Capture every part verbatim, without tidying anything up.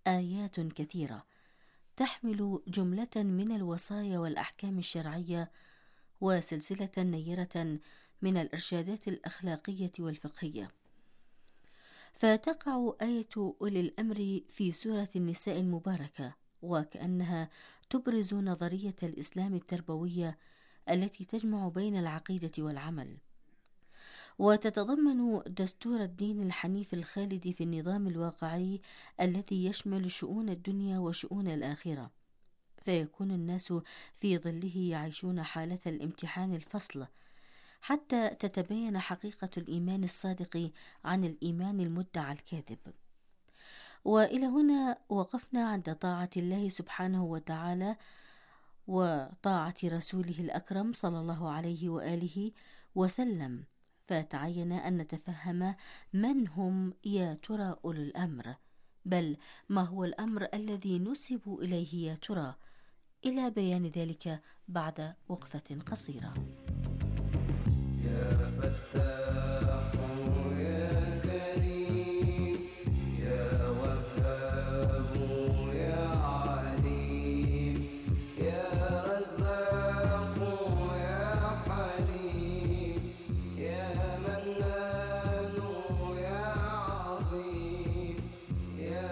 آيات كثيرة تحمل جملة من الوصايا والأحكام الشرعية وسلسلة نيرة من الإرشادات الأخلاقية والفقهية. فتقع آية أولي الأمر في سورة النساء المباركة، وكأنها تبرز نظرية الإسلام التربوية التي تجمع بين العقيدة والعمل، وتتضمن دستور الدين الحنيف الخالد في النظام الواقعي الذي يشمل شؤون الدنيا وشؤون الآخرة، فيكون الناس في ظله يعيشون حالة الامتحان الفصل حتى تتبين حقيقة الإيمان الصادق عن الإيمان المدعى الكاذب. وإلى هنا وقفنا عند طاعة الله سبحانه وتعالى وطاعة رسوله الأكرم صلى الله عليه وآله وسلم، فتعين أن نتفهم من هم يا ترى أولو الأمر، بل ما هو الأمر الذي نسب إليه يا ترى، إلى بيان ذلك بعد وقفة قصيرة. يا فتاح يا كريم يا وهاب يا عليم يا رزاق يا حليم يا منان يا عظيم يا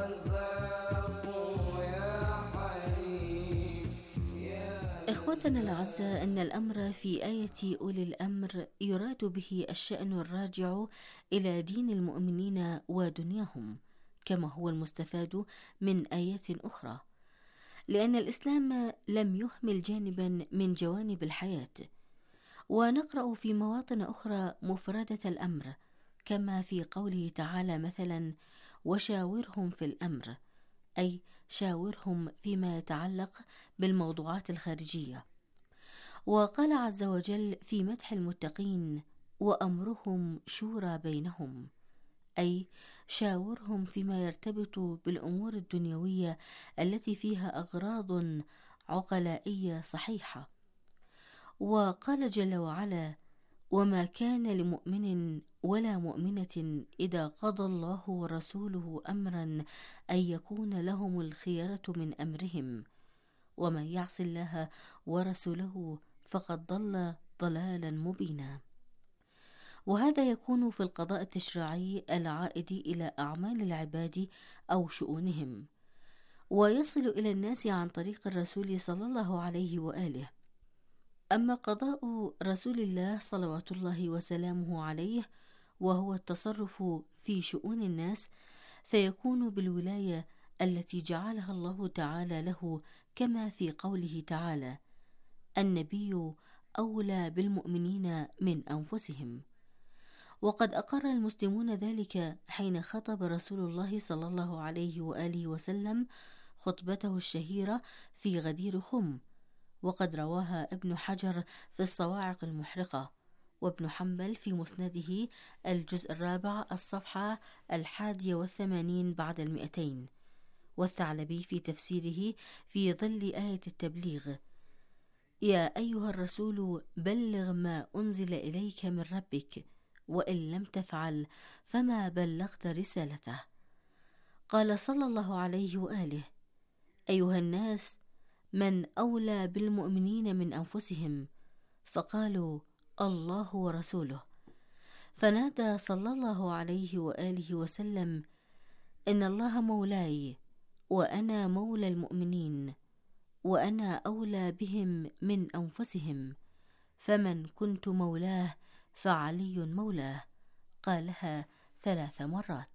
رزاق يا حليم يا إخوتنا الأعزاء، أن الأمر في آية أولي الأمر يراد به الشأن الراجع إلى دين المؤمنين ودنياهم، كما هو المستفاد من آيات أخرى، لأن الإسلام لم يهمل جانبا من جوانب الحياة. ونقرأ في مواطن أخرى مفردة الأمر، كما في قوله تعالى مثلا: وشاورهم في الأمر، أي شاورهم فيما يتعلق بالموضوعات الخارجية. وقال عز وجل في مدح المتقين: وأمرهم شورى بينهم، أي شاورهم فيما يرتبط بالأمور الدنيوية التي فيها أغراض عقلائية صحيحة. وقال جل وعلا: وما كان لمؤمن ولا مؤمنة إذا قضى الله ورسوله أمرا أن يكون لهم الخيرة من أمرهم ومن يعص الله ورسوله فقد ضل ضلالا مبينا. وهذا يكون في القضاء التشريعي العائد إلى أعمال العباد أو شؤونهم، ويصل إلى الناس عن طريق الرسول صلى الله عليه وآله. أما قضاء رسول الله صلوات الله وسلامه عليه وهو التصرف في شؤون الناس، فيكون بالولاية التي جعلها الله تعالى له، كما في قوله تعالى: النبي أولى بالمؤمنين من أنفسهم. وقد أقر المسلمون ذلك حين خطب رسول الله صلى الله عليه وآله وسلم خطبته الشهيرة في غدير خم، وقد رواها ابن حجر في الصواعق المحرقة، وابن حنبل في مسنده الجزء الرابع الصفحة الحادية والثمانين بعد المئتين، والثعلبي في تفسيره في ظل آية التبليغ: يا أيها الرسول بلغ ما أنزل إليك من ربك وإن لم تفعل فما بلغت رسالته. قال صلى الله عليه وآله: أيها الناس، من أولى بالمؤمنين من أنفسهم؟ فقالوا: الله ورسوله. فنادى صلى الله عليه وآله وسلم: إن الله مولاي وأنا مولى المؤمنين، وأنا أولى بهم من أنفسهم، فمن كنت مولاه فعلي مولاه. قالها ثلاث مرات.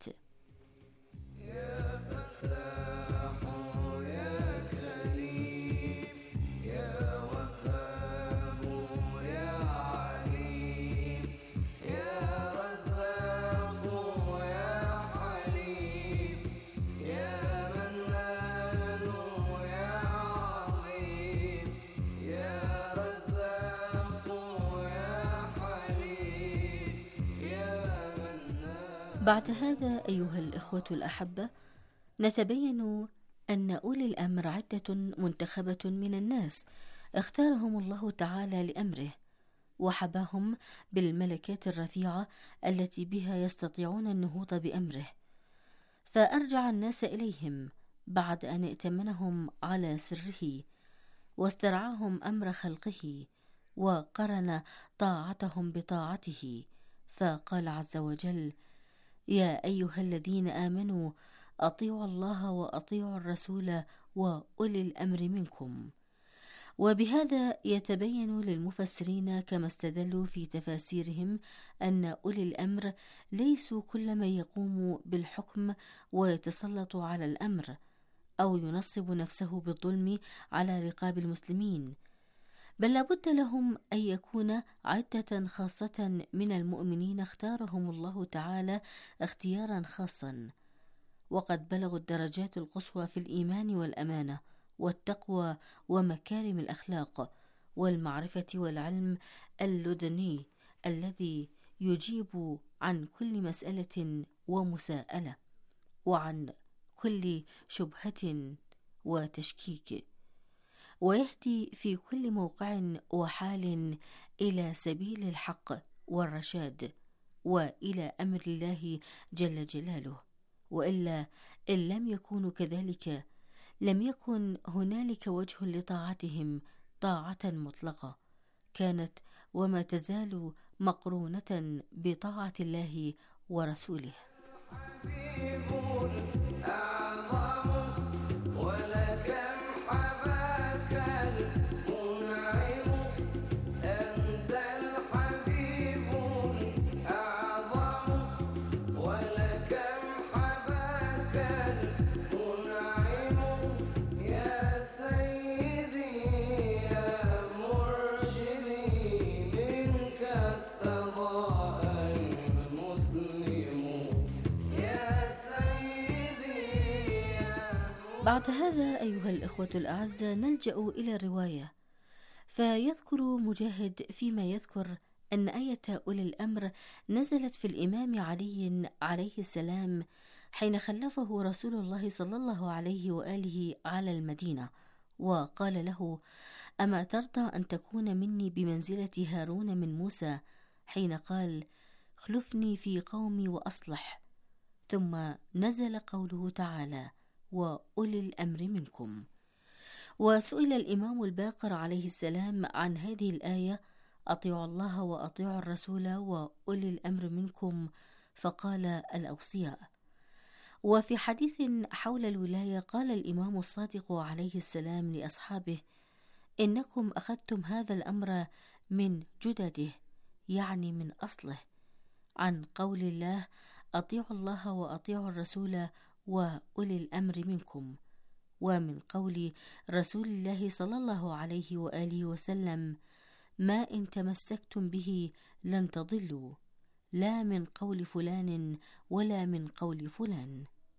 يا فتاح يا كريم يا وهاب يا عليم يا رزاق يا حليم يا منان يا عظيم يا رزاق يا حليم يا منان. بعد هذا أيها الإخوة الأحبة، نتبين أن أولي الأمر عدة منتخبة من الناس اختارهم الله تعالى لأمره، وحباهم بالملكات الرفيعة التي بها يستطيعون النهوض بأمره، فأرجع الناس إليهم بعد أن ائتمنهم على سره واسترعاهم أمر خلقه وقرن طاعتهم بطاعته، فقال عز وجل: يا أيها الذين آمنوا أطيعوا الله وأطيعوا الرسول وأولي الأمر منكم. وبهذا يتبين للمفسرين كما استدلوا في تفاسيرهم أن أولي الأمر ليسوا كل من يقوم بالحكم ويتسلط على الأمر أو ينصب نفسه بالظلم على رقاب المسلمين، بل لابد لهم أن يكون عدة خاصة من المؤمنين اختارهم الله تعالى اختيارا خاصا، وقد بلغوا الدرجات القصوى في الإيمان والأمانة والتقوى ومكارم الأخلاق والمعرفة والعلم اللدني الذي يجيب عن كل مسألة ومساءلة وعن كل شبهة وتشكيك، ويهدي في كل موقع وحال إلى سبيل الحق والرشاد وإلى أمر الله جل جلاله. وإلا إن لم يكونوا كذلك لم يكن هنالك وجه لطاعتهم طاعة مطلقة كانت وما تزال مقرونة بطاعة الله ورسوله. بعد هذا أيها الإخوة الأعزاء نلجأ إلى الرواية، فيذكر مجاهد فيما يذكر أن آية أولي الأمر نزلت في الإمام علي عليه السلام حين خلفه رسول الله صلى الله عليه وآله على المدينة، وقال له: أما ترضى أن تكون مني بمنزلة هارون من موسى، حين قال: خلفني في قومي وأصلح. ثم نزل قوله تعالى: وأولي الأمر منكم. وسئل الإمام الباقر عليه السلام عن هذه الآية: أطيعوا الله وأطيعوا الرسول وأولي الأمر منكم، فقال: الأوصياء. وفي حديث حول الولاية قال الإمام الصادق عليه السلام لأصحابه: إنكم أخذتم هذا الأمر من جدده، يعني من أصله، عن قول الله: أطيعوا الله وأطيعوا الرسول وأولي الأمر منكم، ومن قول رسول الله صلى الله عليه وآله وسلم: ما إن تمسكتم به لن تضلوا، لا من قول فلان ولا من قول فلان.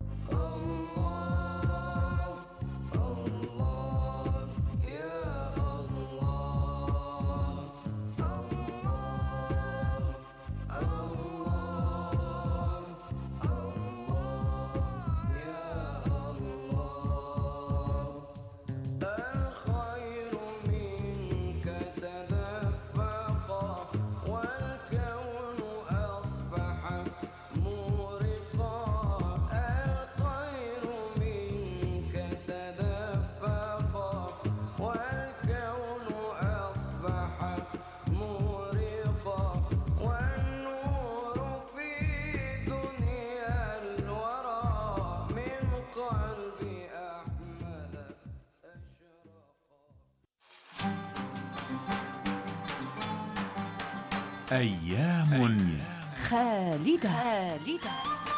أيام خالدة, خالدة.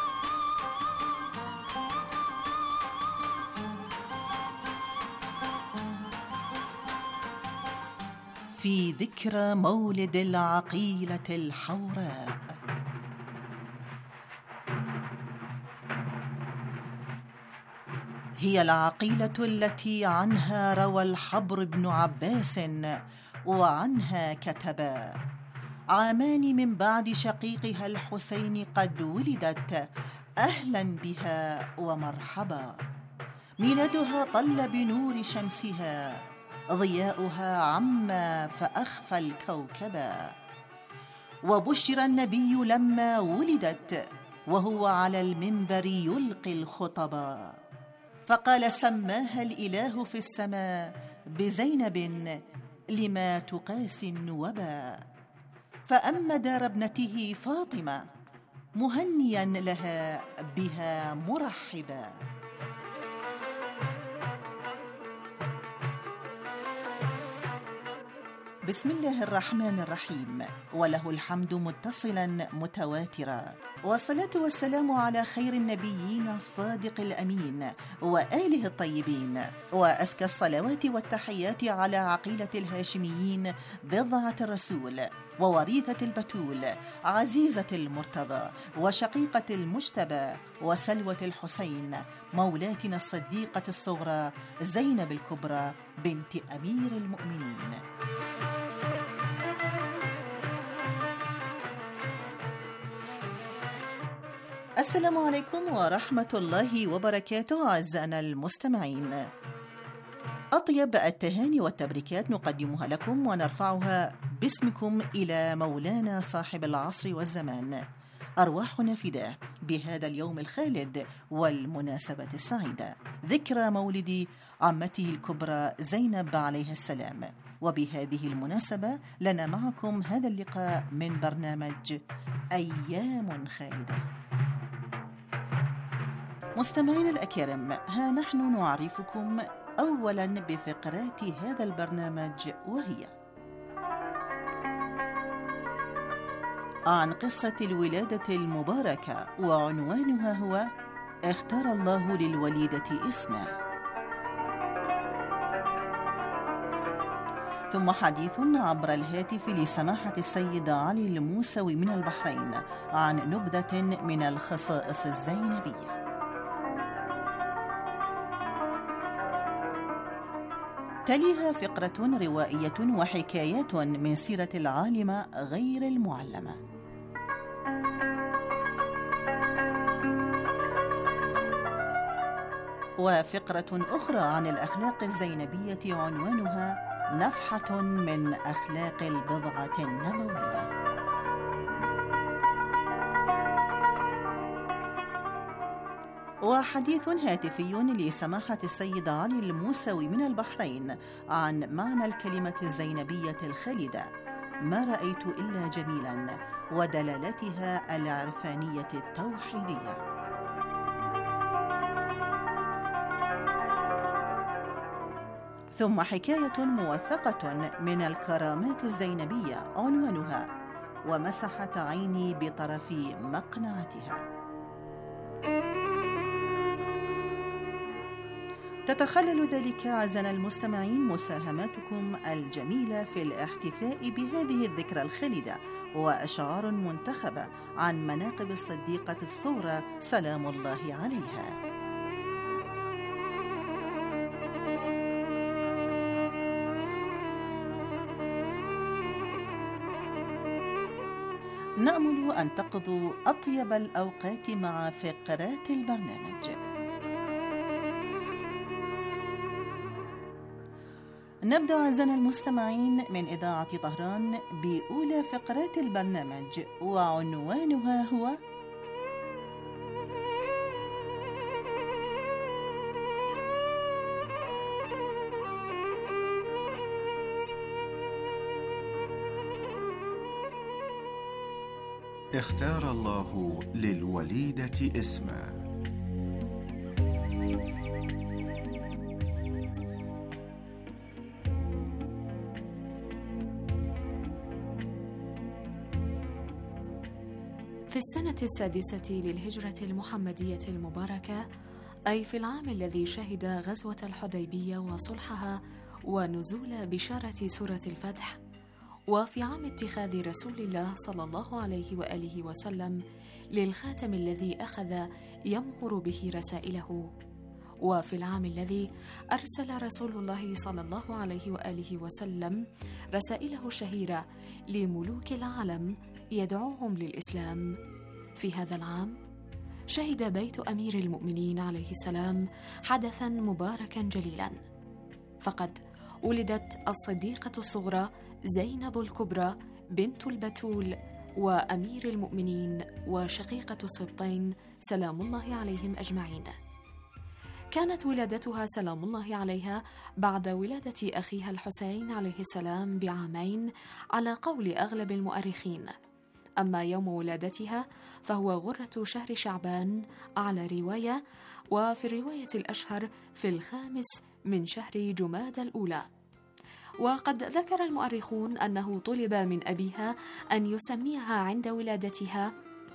في ذكرى مولد العقيلة الحوراء. هي العقيلة التي عنها روى الحبر بن عباس وعنها كتبا: عامان من بعد شقيقها الحسين قد ولدت، أهلا بها ومرحبا. ميلادها طل بنور شمسها، ضياؤها عما فأخفى الكوكبا. وبشر النبي لما ولدت، وهو على المنبر يلقي الخطبا، فقال: سماها الإله في السماء بزينب لما تقاسي النوبا، فأما دار ابنته فاطمة مهنيا لها بها مرحبا. بسم الله الرحمن الرحيم، وله الحمد متصلا متواترا، والصلاة والسلام على خير النبيين الصادق الأمين وآله الطيبين، وأزكى الصلوات والتحيات على عقيلة الهاشميين بضعة الرسول ووريثة البتول، عزيزة المرتضى وشقيقة المجتبى وسلوة الحسين، مولاتنا الصديقة الصغرى زينب الكبرى بنت أمير المؤمنين. السلام عليكم ورحمة الله وبركاته أعزائنا المستمعين. أطيب التهاني والتبريكات نقدمها لكم ونرفعها باسمكم إلى مولانا صاحب العصر والزمان، أرواحنا فداه بهذا اليوم الخالد والمناسبة السعيدة، ذكرى مولد عمته الكبرى زينب عليها السلام. وبهذه المناسبة لنا معكم هذا اللقاء من برنامج أيام خالدة. مستمعين الأكارم، ها نحن نعرفكم أولا بفقرات هذا البرنامج، وهي عن قصة الولادة المباركة، وعنوانها هو اختار الله للوليدة اسما. ثم حديث عبر الهاتف لسماحة السيد علي الموسوي من البحرين عن نبذة من الخصائص الزينبية. تليها فقرة روائية وحكايات من سيرة العالمة غير المعلمة. وفقرة أخرى عن الأخلاق الزينبية عنوانها نفحة من أخلاق البضعة النبوية. وحديث هاتفي لسماحة السيد علي الموسوي من البحرين عن معنى الكلمة الزينبية الخالدة، ما رأيت إلا جميلا، ودلالتها العرفانية التوحيدية. ثم حكاية موثقة من الكرامات الزينبية عنوانها ومسحت عيني بطرف مقنعتها. تتخلل ذلك أعزائنا المستمعين مساهماتكم الجميلة في الاحتفاء بهذه الذكرى الخالدة، وأشعار منتخبة عن مناقب الصديقة الصغرى سلام الله عليها. نأمل أن تقضوا أطيب الأوقات مع فقرات البرنامج. نبدأ أعزائنا المستمعين من إذاعة طهران بأولى فقرات البرنامج، وعنوانها هو اختار الله للوليدة اسما. في السنة السادسة للهجرة المحمدية المباركة، أي في العام الذي شهد غزوة الحديبية وصلحها ونزول بشارة سورة الفتح، وفي عام اتخاذ رسول الله صلى الله عليه وآله وسلم للخاتم الذي أخذ يمهر به رسائله، وفي العام الذي أرسل رسول الله صلى الله عليه وآله وسلم رسائله الشهيرة لملوك العالم يدعوهم للإسلام. في هذا العام شهد بيت أمير المؤمنين عليه السلام حدثاً مباركاً جليلاً، فقد ولدت الصديقة الصغرى زينب الكبرى بنت البتول وأمير المؤمنين وشقيقة السبطين سلام الله عليهم أجمعين. كانت ولادتها سلام الله عليها بعد ولادة أخيها الحسين عليه السلام بعامين على قول أغلب المؤرخين، أما يوم ولادتها فهو غرة شهر شعبان على رواية، وفي الرواية الأشهر في الخامس من شهر جمادى الأولى. وقد ذكر المؤرخون أنه طلب من أبيها أن يسميها عند ولادتها،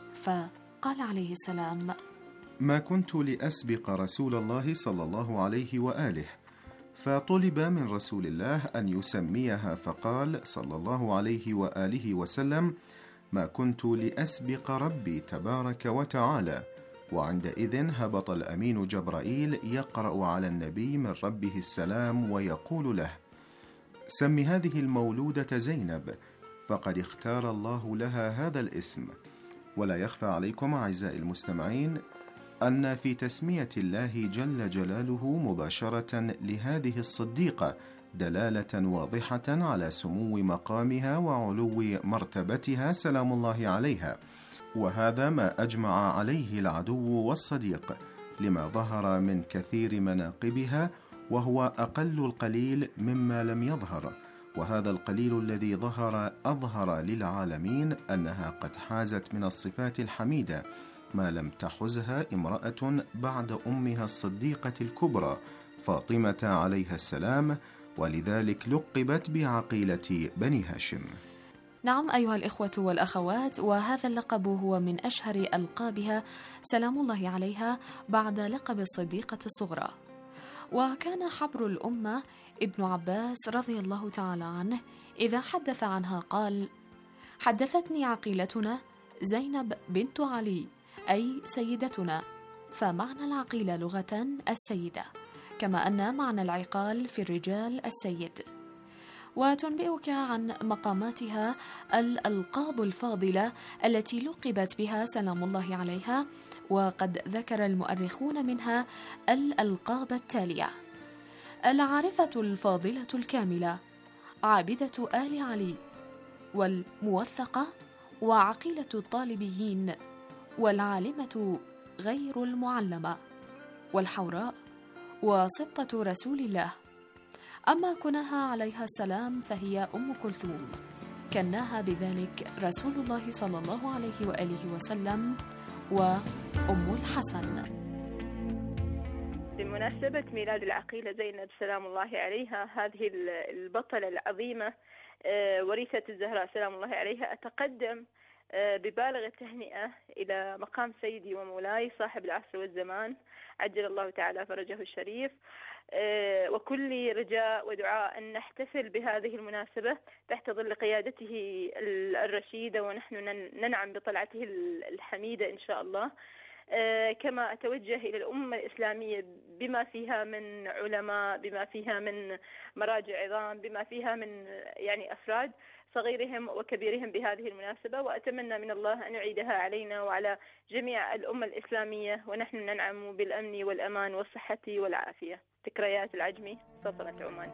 فقال عليه السلام: ما كنت لأسبق رسول الله صلى الله عليه وآله، فطلب من رسول الله أن يسميها فقال صلى الله عليه وآله وسلم: ما كنت لأسبق ربي تبارك وتعالى. وعندئذ هبط الأمين جبرائيل يقرأ على النبي من ربه السلام ويقول له: سم هذه المولودة زينب، فقد اختار الله لها هذا الاسم. ولا يخفى عليكم أعزائي المستمعين أن في تسمية الله جل جلاله مباشرة لهذه الصديقة دلالة واضحة على سمو مقامها وعلو مرتبتها سلام الله عليها، وهذا ما أجمع عليه العدو والصديق، لما ظهر من كثير مناقبها، وهو أقل القليل مما لم يظهر. وهذا القليل الذي ظهر أظهر للعالمين أنها قد حازت من الصفات الحميدة ما لم تحزها امرأة بعد أمها الصديقة الكبرى فاطمة عليها السلام، ولذلك لقبت بعقيلة بني هاشم. نعم أيها الإخوة والأخوات، وهذا اللقب هو من أشهر ألقابها سلام الله عليها بعد لقب الصديقة الصغرى. وكان حبر الأمة ابن عباس رضي الله تعالى عنه إذا حدث عنها قال: حدثتني عقيلتنا زينب بنت علي، أي سيدتنا، فمعنى العقيلة لغة السيدة، كما أن معنى العقال في الرجال السيد. وتنبئك عن مقاماتها الألقاب الفاضلة التي لقبت بها سلام الله عليها، وقد ذكر المؤرخون منها الألقاب التالية: العارفة الفاضلة الكاملة، عابدة آل علي، والموثقة، وعقيلة الطالبيين، والعالمة غير المعلمة، والحوراء، وسبطة رسول الله. أما كناها عليها السلام فهي أم كلثوم، كناها بذلك رسول الله صلى الله عليه وآله وسلم، وأم الحسن. بمناسبة ميلاد العقيلة زينب سلام الله عليها، هذه البطلة العظيمة وريثة الزهراء سلام الله عليها، أتقدم ببالغ التهنئة إلى مقام سيدي ومولاي صاحب العصر والزمان عجل الله تعالى فرجه الشريف، وكل رجاء ودعاء أن نحتفل بهذه المناسبة تحت ظل قيادته الرشيدة، ونحن ننعم بطلعته الحميدة إن شاء الله. كما أتوجه إلى الأمة الإسلامية بما فيها من علماء، بما فيها من مراجع عظام، بما فيها من يعني أفراد صغيرهم وكبيرهم بهذه المناسبة، وأتمنى من الله أن يعيدها علينا وعلى جميع الأمة الإسلامية، ونحن ننعم بالأمن والأمان والصحة والعافية. ذكريات العجمي، سلطنة عمان.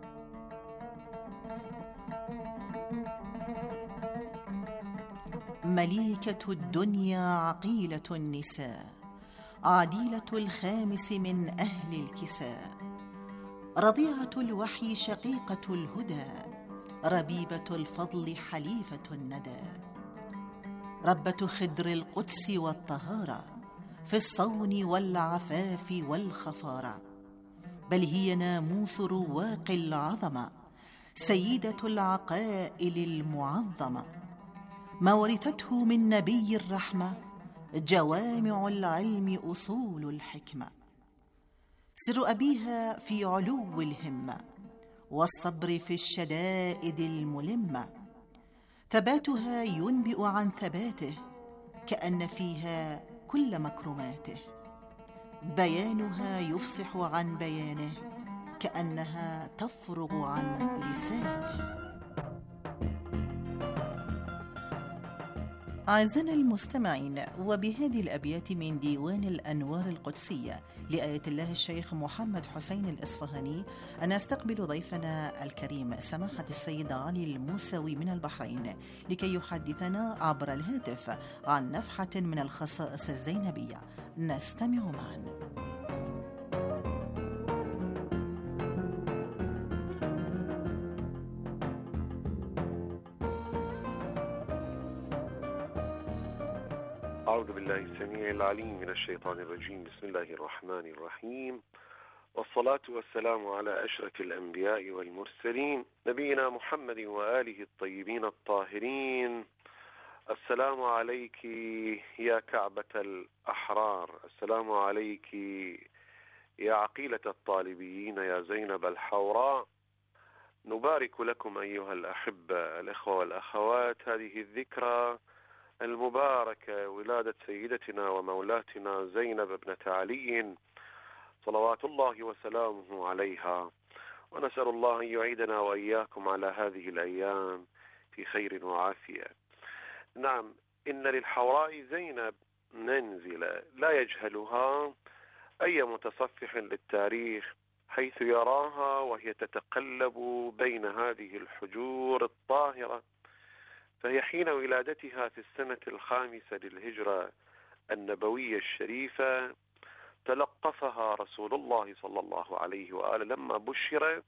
مليكة الدنيا عقيلة النساء، عديلة الخامس من أهل الكساء، رضيعة الوحي شقيقة الهدى، ربيبة الفضل حليفة الندى، ربة خدر القدس والطهارة في الصون والعفاف والخفارة، بل هي ناموس رواق العظمة، سيدة العقائل المعظمة، ما ورثته من نبي الرحمة، جوامع العلم أصول الحكمة، سر أبيها في علو الهمة والصبر في الشدائد الملمة، ثباتها ينبئ عن ثباته كأن فيها كل مكرماته، بيانها يفصح عن بيانه كأنها تفرغ عن لسانه. أعزائنا المستمعين، وبهذه الأبيات من ديوان الأنوار القدسية لآية الله الشيخ محمد حسين الإصفهاني نستقبل ضيفنا الكريم سماحة السيد علي الموسوي من البحرين لكي يحدثنا عبر الهاتف عن نفحة من الخصائص الزينبية. نستمع معا. أعوذ بالله السميع العليم من الشيطان الرجيم. بسم الله الرحمن الرحيم، والصلاة والسلام على أشرف الأنبياء والمرسلين نبينا محمد وآله الطيبين الطاهرين. السلام عليك يا كعبة الأحرار، السلام عليك يا عقيلة الطالبيين، يا زينب الحوراء. نبارك لكم أيها الأحبة الإخوة والأخوات هذه الذكرى المباركة، ولادة سيدتنا ومولاتنا زينب ابنة علي صلوات الله وسلامه عليها، ونسأل الله أن يعيدنا وإياكم على هذه الأيام في خير وعافية. نعم، إن للحوراء زينب منزلة لا يجهلها أي متصفح للتاريخ، حيث يراها وهي تتقلب بين هذه الحجور الطاهرة. فهي حين ولادتها في السنة الخامسة للهجرة النبوية الشريفة تلقفها رسول الله صلى الله عليه وآله لما بشر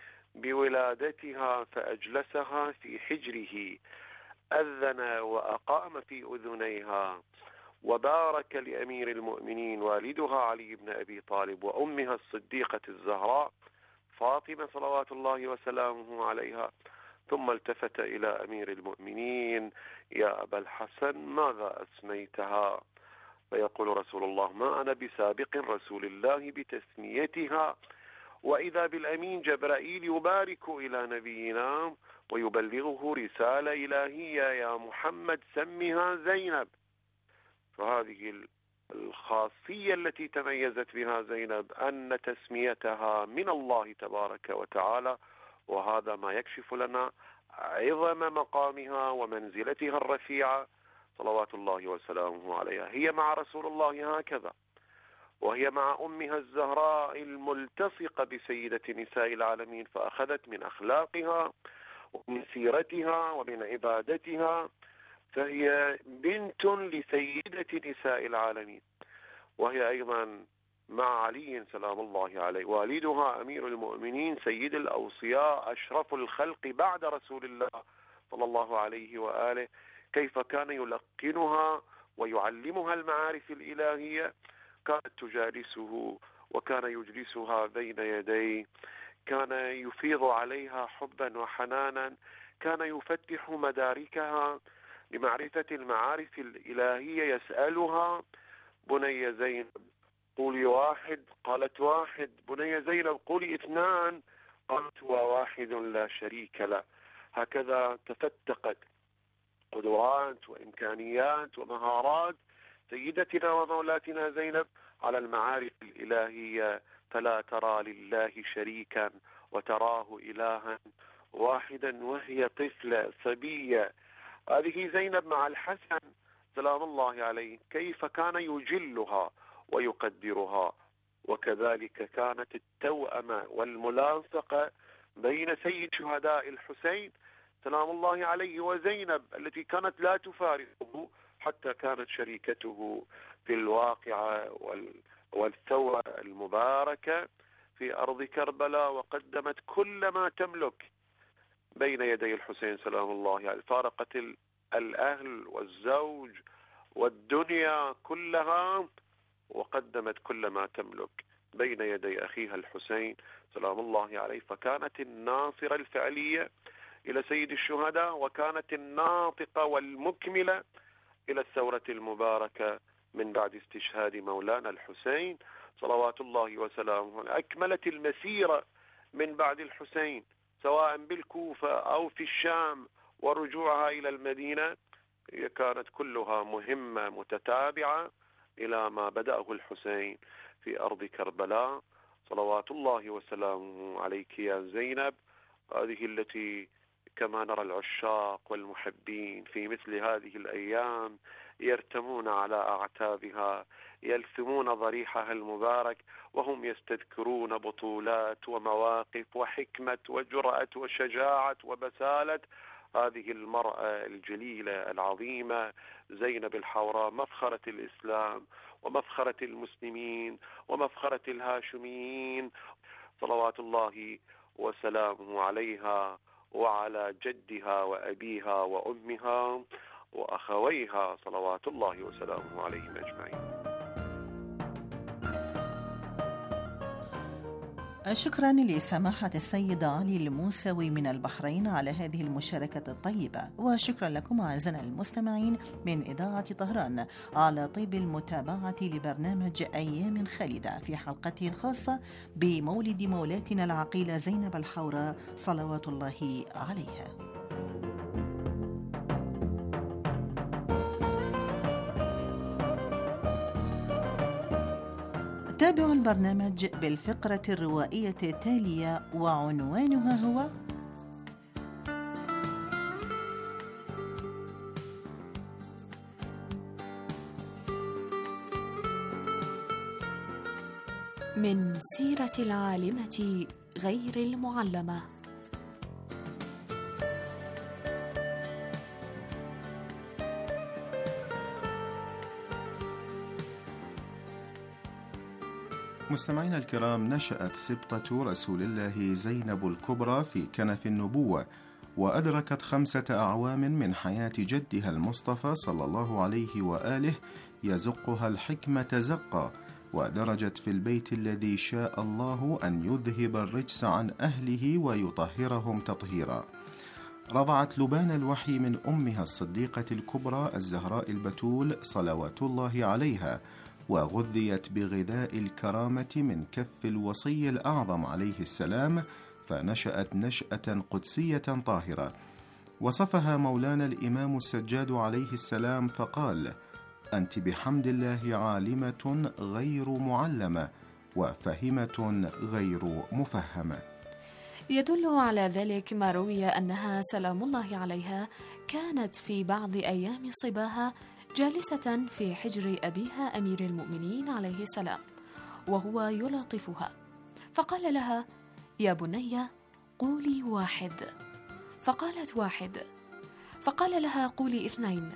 بولادتها، فأجلسها في حجره، أذن وأقام في أذنيها، وبارك لأمير المؤمنين والدها علي بن أبي طالب وأمها الصديقة الزهراء فاطمة صلوات الله وسلامه عليها. ثم التفت إلى أمير المؤمنين: يا أبا الحسن، ماذا أسميتها؟ فيقول رسول الله: ما أنا بسابق رسول الله بتسميتها، وإذا بالأمين جبرائيل يبارك إلى نبينا ويبلغه رسالة إلهية: يا محمد سمها زينب. فهذه الخاصية التي تميزت بها زينب أن تسميتها من الله تبارك وتعالى، وهذا ما يكشف لنا عظم مقامها ومنزلتها الرفيعة صلوات الله وسلامه عليها. هي مع رسول الله هكذا، وهي مع أمها الزهراء الملتصقة بسيدة نساء العالمين، فأخذت من أخلاقها ومن سيرتها ومن عبادتها، فهي بنت لسيدة نساء العالمين. وهي أيضا مع علي سلام الله عليه والدها أمير المؤمنين سيد الأوصياء أشرف الخلق بعد رسول الله صلى الله عليه وآله، كيف كان يلقنها ويعلمها المعارف الإلهية. كانت تجالسه وكان يجلسها بين يديه، كان يفيض عليها حبا وحنانا، كان يفتح مداركها لمعرفة المعارف الإلهية، يسألها: بني زينب قولي واحد، قالت واحد. بني زينب قولي اثنان، قالت هو واحد لا شريك له. هكذا تفتقت قدرات وإمكانيات ومهارات سيدتنا ومولاتنا زينب على المعارف الإلهية، فلا ترى لله شريكا وتراه إلها واحدا وهي طفلة صبية. هذه زينب مع الحسن سلام الله عليه كيف كان يجلها ويقدرها. وكذلك كانت التوأمة والملاصقة بين سيد شهداء الحسين سلام الله عليه وزينب التي كانت لا تفارقه، حتى كانت شريكته في الواقعة والثورة المباركة في أرض كربلاء، وقدمت كل ما تملك بين يدي الحسين سلام الله عليه. فارقت الأهل والزوج والدنيا كلها وقدمت كل ما تملك بين يدي أخيها الحسين سلام الله عليه. فكانت الناصرة الفعلية إلى سيد الشهداء، وكانت الناطقة والمكملة إلى الثورة المباركة من بعد استشهاد مولانا الحسين صلوات الله وسلامه عليه. أكملت المسيرة من بعد الحسين سواء بالكوفة أو في الشام، ورجوعها إلى المدينة كانت كلها مهمة متتابعة إلى ما بدأه الحسين في أرض كربلاء صلوات الله وسلامه عليك يا زينب. هذه التي كما نرى العشاق والمحبين في مثل هذه الأيام يرتمون على أعتابها، يلثمون ضريحها المبارك وهم يستذكرون بطولات ومواقف وحكمة وجرأة وشجاعة وبسالة هذه المرأة الجليلة العظيمة زينب الحوراء، مفخرة الإسلام ومفخرة المسلمين ومفخرة الهاشميين، صلوات الله وسلامه عليها وعلى جدها وأبيها وأمها وأخويها صلوات الله وسلامه عليهم أجمعين. شكرا لسماحة السيد علي الموسوي من البحرين على هذه المشاركة الطيبة، وشكرا لكم أعزائنا المستمعين من إذاعة طهران على طيب المتابعة لبرنامج أيام خالدة في حلقته الخاصة بمولد مولاتنا العقيلة زينب الحوراء صلوات الله عليها. تابعوا البرنامج بالفقرة الروائية التالية وعنوانها هو من سيرة العالمة غير المعلمة. مستمعينا الكرام، نشأت سبطة رسول الله زينب الكبرى في كنف النبوة، وأدركت خمسة أعوام من حياة جدها المصطفى صلى الله عليه وآله يزقها الحكمة زقا، ودرجت في البيت الذي شاء الله أن يذهب الرجس عن أهله ويطهرهم تطهيرا. رضعت لبان الوحي من أمها الصديقة الكبرى الزهراء البتول صلوات الله عليها، وغذيت بغذاء الكرامة من كف الوصي الأعظم عليه السلام، فنشأت نشأة قدسية طاهرة. وصفها مولانا الإمام السجاد عليه السلام فقال: أنت بحمد الله عالمة غير معلمة، وفهمة غير مفهمة. يدل على ذلك ما روي أنها سلام الله عليها كانت في بعض أيام صباها جالسة في حجر أبيها أمير المؤمنين عليه السلام وهو يلاطفها، فقال لها: يا بني قولي واحد، فقالت واحد، فقال لها: قولي اثنين،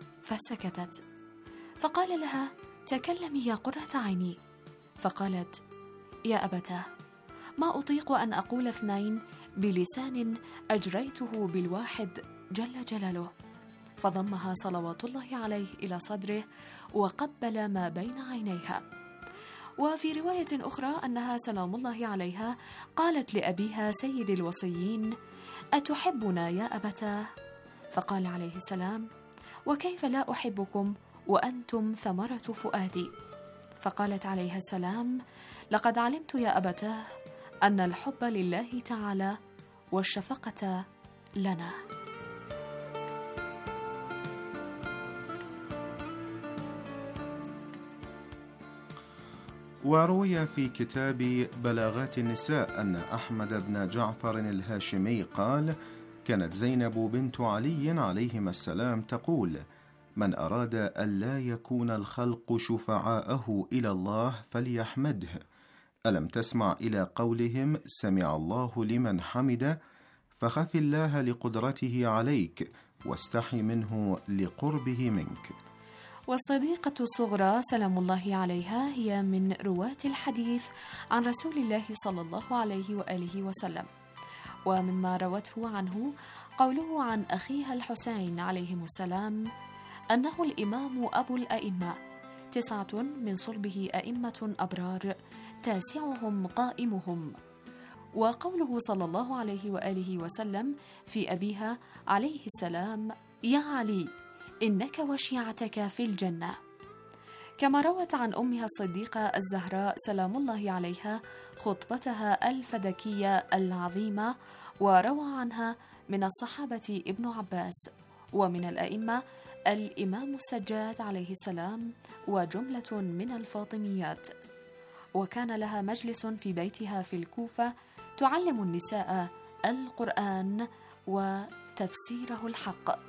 فسكتت، فقال لها: تكلمي يا قرة عيني، فقالت: يا أبتاه، ما أطيق أن أقول اثنين بلسان أجريته بالواحد جل جلاله. فضمها صلوات الله عليه إلى صدره وقبل ما بين عينيها. وفي رواية أخرى أنها سلام الله عليها قالت لأبيها سيد الوصيين: أتحبنا يا أبتاه؟ فقال عليه السلام: وكيف لا أحبكم وأنتم ثمرة فؤادي؟ فقالت عليه السلام: لقد علمت يا أبتاه أن الحب لله تعالى والشفقة لنا. وروي في كتاب بلاغات النساء أن أحمد بن جعفر الهاشمي قال: كانت زينب بنت علي عليهما السلام تقول: من أراد ألا يكون الخلق شفعاءه إلى الله فليحمده. ألم تسمع إلى قولهم: سمع الله لمن حمده، فخف الله لقدرته عليك واستحي منه لقربه منك. والصديقة الصغرى سلام الله عليها هي من رواة الحديث عن رسول الله صلى الله عليه وآله وسلم، ومما روته عنه قوله عن أخيها الحسين عليهم السلام أنه الإمام أبو الأئمة، تسعة من صلبه أئمة أبرار، تاسعهم قائمهم. وقوله صلى الله عليه وآله وسلم في أبيها عليه السلام: يا علي إنك وشيعتك في الجنة. كما روت عن أمها الصديقة الزهراء سلام الله عليها خطبتها الفدكية العظيمة، وروى عنها من الصحابة ابن عباس، ومن الأئمة الإمام السجاد عليه السلام، وجملة من الفاطميات. وكان لها مجلس في بيتها في الكوفة تعلم النساء القرآن وتفسيره الحق.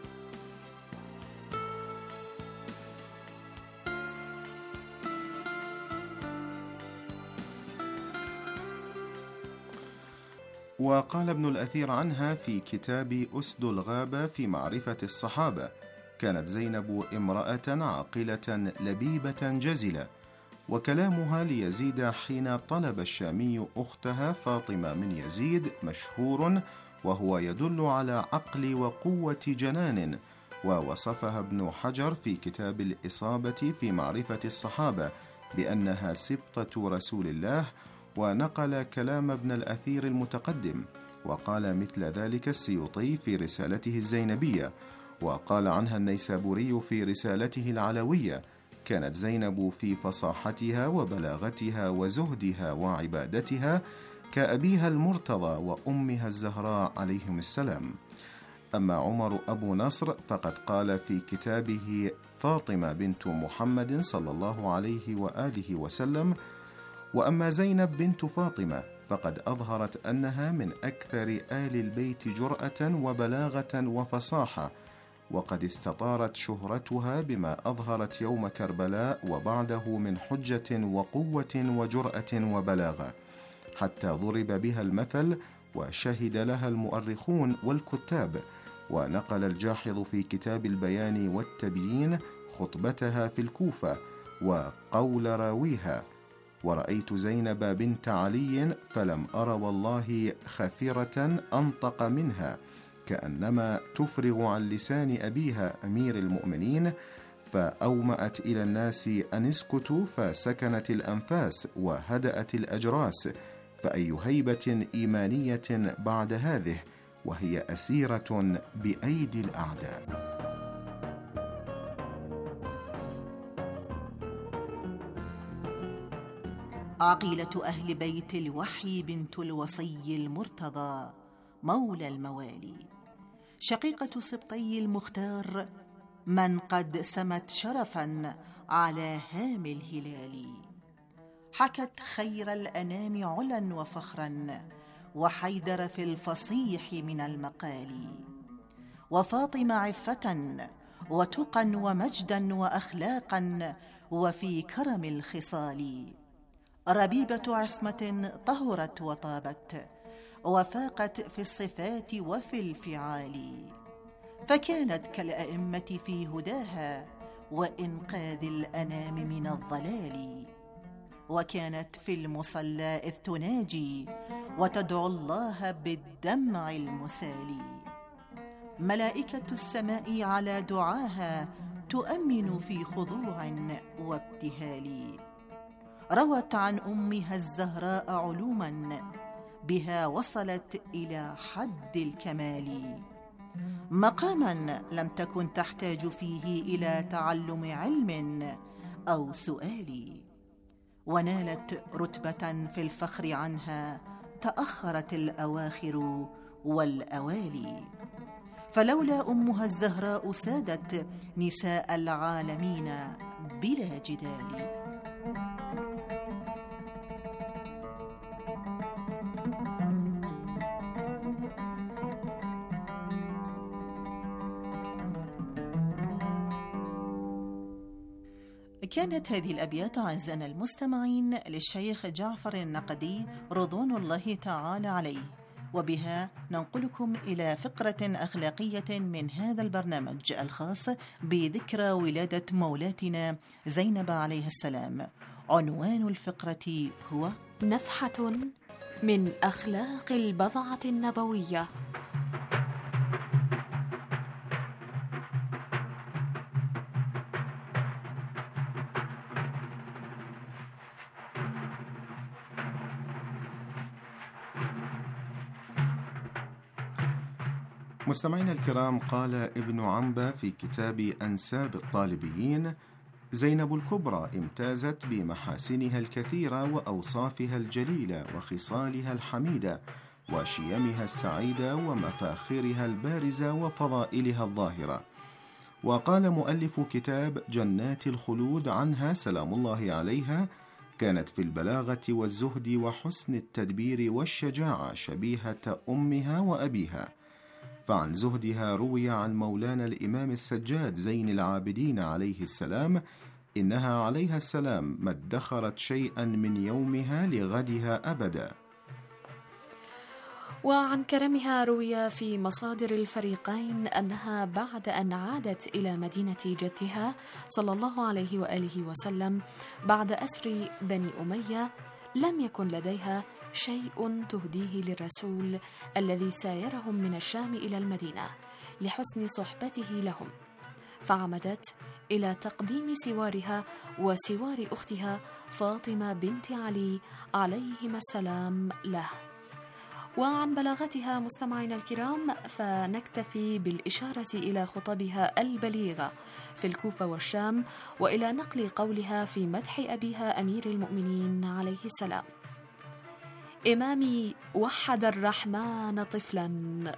وقال ابن الأثير عنها في كتاب أسد الغابة في معرفة الصحابة: كانت زينب امرأة عاقلة لبيبة جزلة. وكلامها ليزيد حين طلب الشامي أختها فاطمة من يزيد مشهور، وهو يدل على عقل وقوة جنان. ووصفها ابن حجر في كتاب الإصابة في معرفة الصحابة بأنها سبطة رسول الله، ونقل كلام ابن الأثير المتقدم. وقال مثل ذلك السيوطي في رسالته الزينبية، وقال عنها النيسابوري في رسالته العلوية: كانت زينب في فصاحتها وبلاغتها وزهدها وعبادتها كأبيها المرتضى وأمها الزهراء عليهم السلام. أما عمر أبو نصر فقد قال في كتابه فاطمة بنت محمد صلى الله عليه وآله وسلم: وأما زينب بنت فاطمة فقد أظهرت أنها من أكثر آل البيت جرأة وبلاغة وفصاحة، وقد استطارت شهرتها بما أظهرت يوم كربلاء وبعده من حجة وقوة وجرأة وبلاغة، حتى ضرب بها المثل وشهد لها المؤرخون والكتاب. ونقل الجاحظ في كتاب البيان والتبيين خطبتها في الكوفة وقول راويها: ورأيت زينب بنت علي فلم أر والله خفيرة أنطق منها، كأنما تفرغ عن لسان أبيها أمير المؤمنين، فأومأت إلى الناس أن اسكتوا فسكنت الأنفاس وهدأت الأجراس، فأي هيبة إيمانية بعد هذه، وهي أسيرة بأيدي الأعداء. عقيلة أهل بيت الوحي بنت الوصي المرتضى مولى الموالي، شقيقة سبطي المختار، من قد سمت شرفا على هام الهلال. حكت خير الأنام علا وفخرا، وحيدر في الفصيح من المقال. وفاطمة عفة وتقا ومجدا وأخلاقا، وفي كرم الخصال. ربيبة عصمة طهرت وطابت، وفاقت في الصفات وفي الفعال. فكانت كالأئمة في هداها وإنقاذ الأنام من الضلال. وكانت في المصلى إذ تناجي وتدعو الله بالدمع المسالي. ملائكة السماء على دعاها تؤمن في خضوع وابتهال. روت عن أمها الزهراء علوما، بها وصلت إلى حد الكمال. مقاما لم تكن تحتاج فيه إلى تعلم علم أو سؤال. ونالت رتبة في الفخر عنها تأخرت الأواخر والأوالي. فلولا أمها الزهراء سادت نساء العالمين بلا جدال. كانت هذه الأبيات أعزائنا المستمعين للشيخ جعفر النقدي رضوان الله تعالى عليه، وبها ننقلكم إلى فقرة أخلاقية من هذا البرنامج الخاص بذكرى ولادة مولاتنا زينب عليه السلام. عنوان الفقرة هو نفحة من أخلاق البضعة النبوية. مستمعينا الكرام، قال ابن عنبة في كتاب أنساب الطالبيين: زينب الكبرى امتازت بمحاسنها الكثيرة وأوصافها الجليلة وخصالها الحميدة وشيمها السعيدة ومفاخرها البارزة وفضائلها الظاهرة. وقال مؤلف كتاب جنات الخلود عنها سلام الله عليها: كانت في البلاغة والزهد وحسن التدبير والشجاعة شبيهة أمها وأبيها، فعن زهدها روي عن مولانا الإمام السجاد زين العابدين عليه السلام إنها عليها السلام ما ادخرت شيئا من يومها لغدها أبدا. وعن كرمها روي في مصادر الفريقين أنها بعد أن عادت إلى مدينة جدها صلى الله عليه وآله وسلم بعد أسر بني أمية لم يكن لديها شيء تهديه للرسول الذي سايرهم من الشام إلى المدينة لحسن صحبته لهم، فعمدت إلى تقديم سوارها وسوار أختها فاطمة بنت علي عليهما السلام له. وعن بلاغتها مستمعينا الكرام فنكتفي بالإشارة إلى خطبها البليغة في الكوفة والشام، وإلى نقل قولها في مدح أبيها أمير المؤمنين عليه السلام: إمامي وحد الرحمن طفلا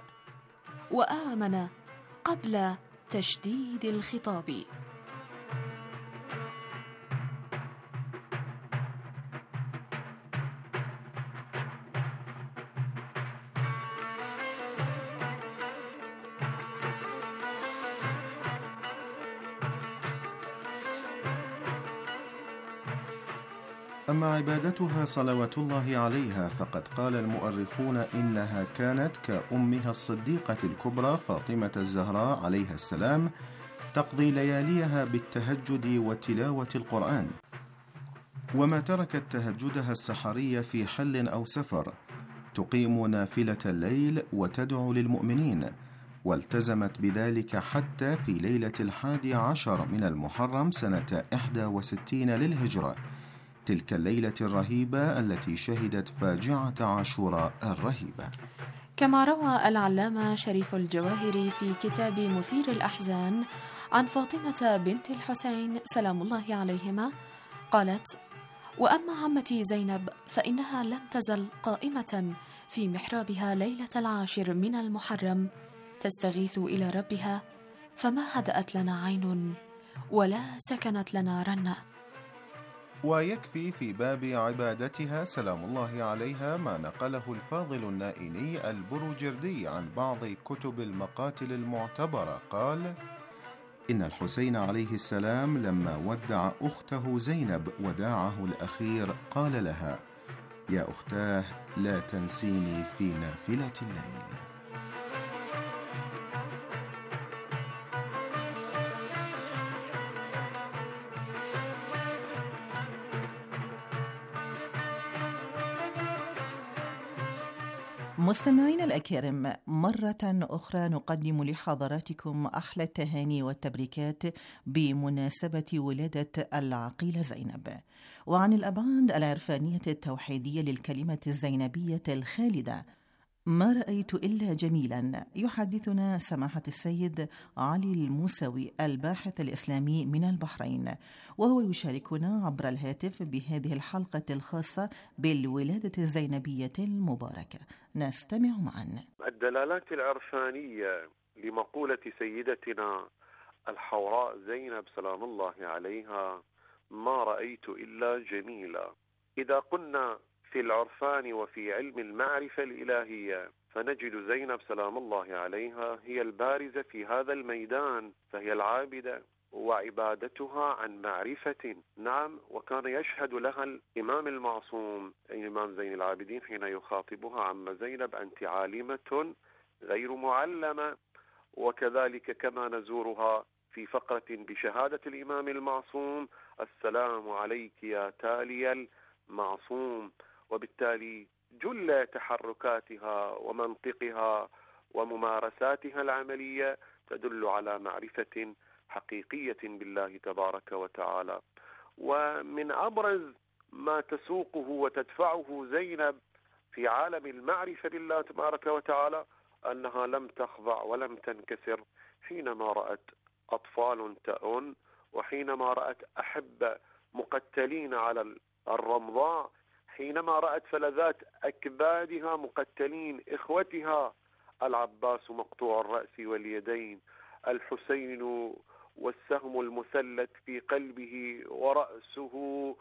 وآمن قبل تشديد الخطاب. أما عبادتها صلوات الله عليها فقد قال المؤرخون إنها كانت كأمها الصديقة الكبرى فاطمة الزهراء عليها السلام تقضي لياليها بالتهجد وتلاوة القرآن، وما تركت تهجدها السحرية في حل أو سفر، تقيم نافلة الليل وتدعو للمؤمنين، والتزمت بذلك حتى في ليلة الحادي عشر من المحرم سنة إحدى وستين للهجرة، تلك الليلة الرهيبة التي شهدت فاجعة عاشوراء الرهيبة. كما روى العلامة شريف الجواهري في كتاب مثير الأحزان عن فاطمة بنت الحسين سلام الله عليهما قالت: وأما عمتي زينب فإنها لم تزل قائمة في محرابها ليلة العاشر من المحرم تستغيث إلى ربها، فما هدأت لنا عين ولا سكنت لنا رنة. ويكفي في باب عبادتها سلام الله عليها ما نقله الفاضل النائني البروجردي عن بعض كتب المقاتل المعتبرة قال: إن الحسين عليه السلام لما ودع أخته زينب وداعه الأخير قال لها: يا أختاه لا تنسيني في نافلة الليل. مستمعين الأكارم، مرة أخرى نقدم لحضراتكم أحلى التهاني والتبريكات بمناسبة ولادة العقيلة زينب. وعن الأبعاد العرفانية التوحيدية للكلمة الزينبية الخالدة ما رأيت إلا جميلا، يحدثنا سماحة السيد علي الموسوي الباحث الإسلامي من البحرين، وهو يشاركنا عبر الهاتف بهذه الحلقة الخاصة بالولادة الزينبية المباركة. نستمع معا. الدلالات العرفانية لمقولة سيدتنا الحوراء زينب سلام الله عليها ما رأيت إلا جميلا. إذا قلنا في العرفان وفي علم المعرفة الإلهية فنجد زينب سلام الله عليها هي البارزة في هذا الميدان، فهي العابدة وعبادتها عن معرفة. نعم، وكان يشهد لها الإمام المعصوم الإمام زين العابدين حين يخاطبها: عم زينب أنت عالمة غير معلمة. وكذلك كما نزورها في فقرة بشهادة الإمام المعصوم: السلام عليك يا تالي المعصوم. وبالتالي جل تحركاتها ومنطقها وممارساتها العملية تدل على معرفة حقيقية بالله تبارك وتعالى. ومن أبرز ما تسوقه وتدفعه زينب في عالم المعرفة بالله تبارك وتعالى أنها لم تخضع ولم تنكسر حينما رأت أطفال تأون، وحينما رأت أحبة مقتلين على الرمضاء، حينما رأت فلذات أكبادها مقتلين إخوتها: العباس مقطوع الرأس واليدين، الحسين والسهم المثلث في قلبه ورأسه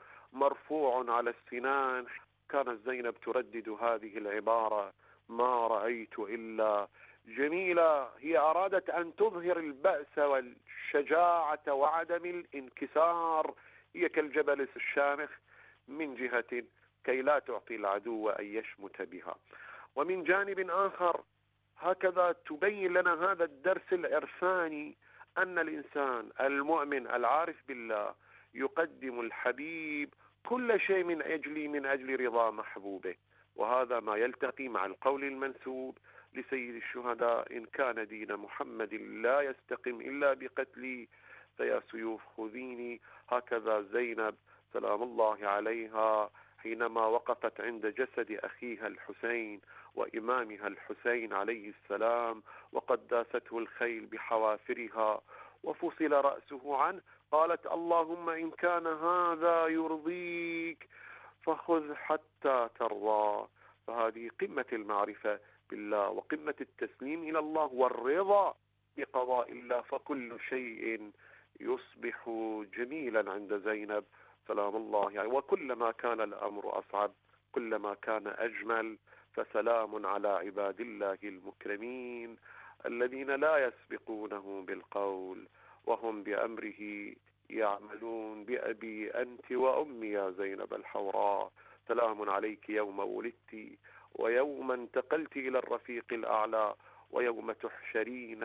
مرفوع على السنان. كانت زينب تردد هذه العبارة: ما رأيت إلا جميلة، هي أرادت أن تظهر البأس والشجاعة وعدم الانكسار، هي كالجبل الشامخ من جهة كي لا تعطي العدو أن يشمت بها. ومن جانب آخر هكذا تبين لنا هذا الدرس العرفاني أن الإنسان المؤمن العارف بالله يقدم الحبيب كل شيء من أجل من أجل رضا محبوبه. وهذا ما يلتقي مع القول المنسوب لسيد الشهداء: إن كان دين محمد لا يستقم إلا بقتلي فيا سيوف خذيني. هكذا زينب سلام الله عليها حينما وقفت عند جسد أخيها الحسين وإمامها الحسين عليه السلام وقد داسته الخيل بحوافرها وفصل رأسه عنه، قالت: اللهم إن كان هذا يرضيك فخذ حتى ترضى. فهذه قمة المعرفة بالله وقمة التسليم إلى الله والرضا بقضاء الله، فكل شيء يصبح جميلا عند زينب سلام الله يعني. وكلما كان الأمر أصعب كلما كان أجمل، فسلام على عباد الله المكرمين الذين لا يسبقونه بالقول وهم بأمره يعملون. بأبي أنت وأمي يا زينب الحوراء، سلام عليك يوم ولدت ويوم انتقلت إلى الرفيق الأعلى ويوم تحشرين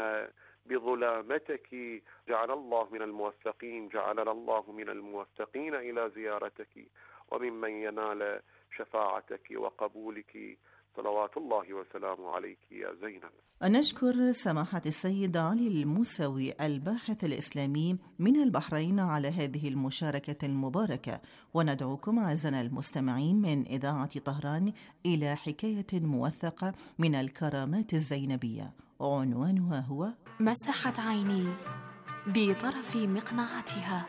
بظلامتك. جعل الله من الموفقين، جعلنا الله من الموفقين إلى زيارتك وممن ينال شفاعتك وقبولك، صلوات الله وسلامه عليك يا زينب. نشكر سماحة السيد علي الموسوي الباحث الإسلامي من البحرين على هذه المشاركة المباركة، وندعوكم أعزائنا المستمعين من إذاعة طهران إلى حكاية موثقة من الكرامات الزينبية، عنوانها هو مسحت عيني بطرف مقنعتها.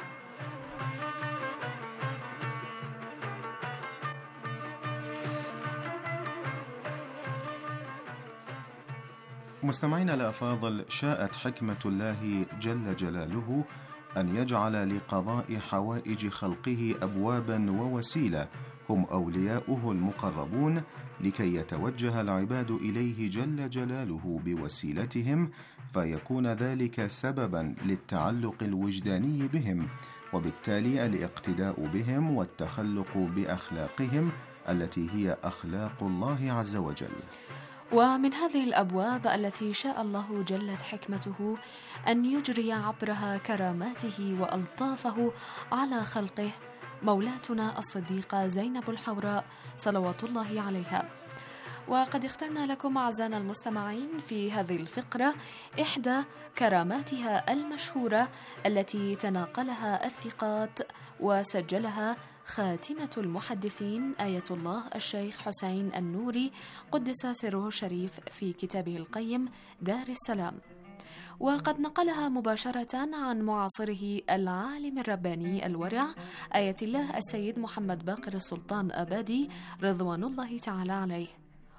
مستمعينا الأفاضل، شاءت حكمة الله جل جلاله أن يجعل لقضاء حوائج خلقه أبوابا ووسيلة هم أولياؤه المقربون، لكي يتوجه العباد إليه جل جلاله بوسيلتهم، فيكون ذلك سببا للتعلق الوجداني بهم، وبالتالي الاقتداء بهم والتخلق بأخلاقهم التي هي أخلاق الله عز وجل. ومن هذه الأبواب التي شاء الله جلت حكمته أن يجري عبرها كراماته وألطافه على خلقه مولاتنا الصديقة زينب الحوراء صلوات الله عليها. وقد اخترنا لكم أعزائنا المستمعين في هذه الفقرة إحدى كراماتها المشهورة التي تناقلها الثقات وسجلها خاتمة المحدثين آية الله الشيخ حسين النوري قدس سره الشريف في كتابه القيم دار السلام، وقد نقلها مباشرة عن معاصره العالم الرباني الورع آية الله السيد محمد باقر السلطان أبادي رضوان الله تعالى عليه.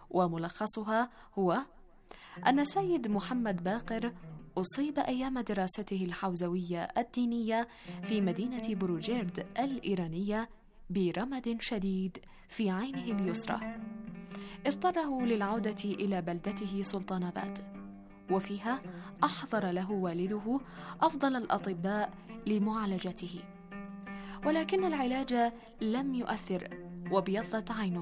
وملخصها هو أن السيد محمد باقر أصيب أيام دراسته الحوزوية الدينية في مدينة بروجيرد الإيرانية برمد شديد في عينه اليسرى، اضطره للعودة إلى بلدته سلطاناباد، وفيها أحضر له والده أفضل الأطباء لمعالجته، ولكن العلاج لم يؤثر، وابيضت عينه